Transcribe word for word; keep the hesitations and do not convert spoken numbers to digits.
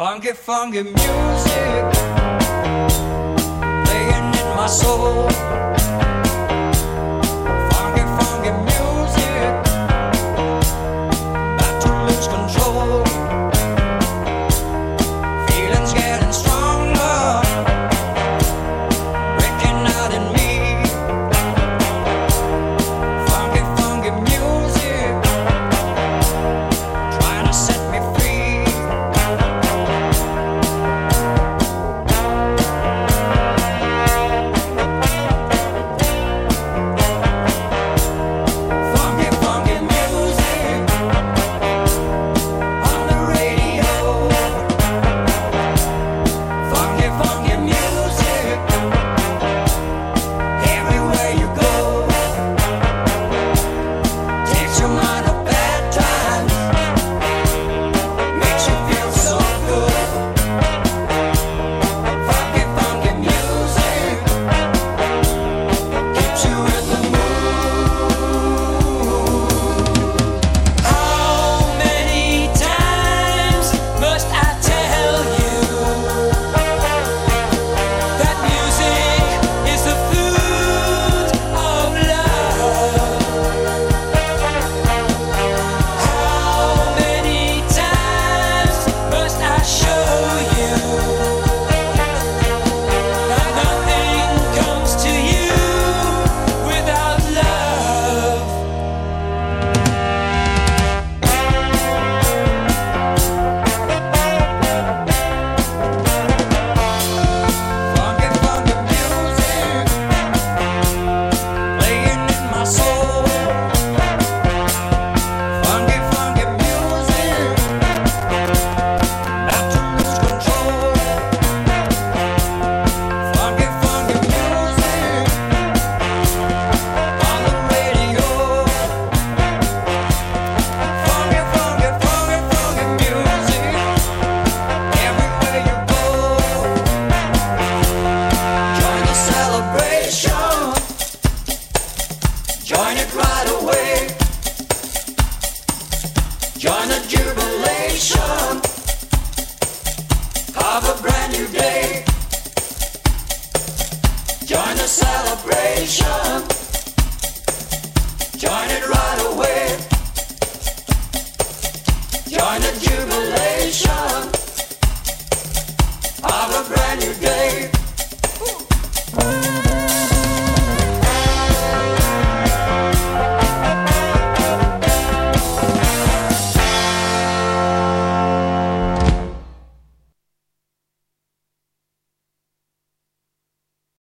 Funky, funky music playing in my soul. Funky, funky music, about to lose control. Feelings getting stronger, breaking out in me. Funky, funky music, trying to set me free. Join it right away. Join the jubilation of a brand new day. Join the celebration. Join it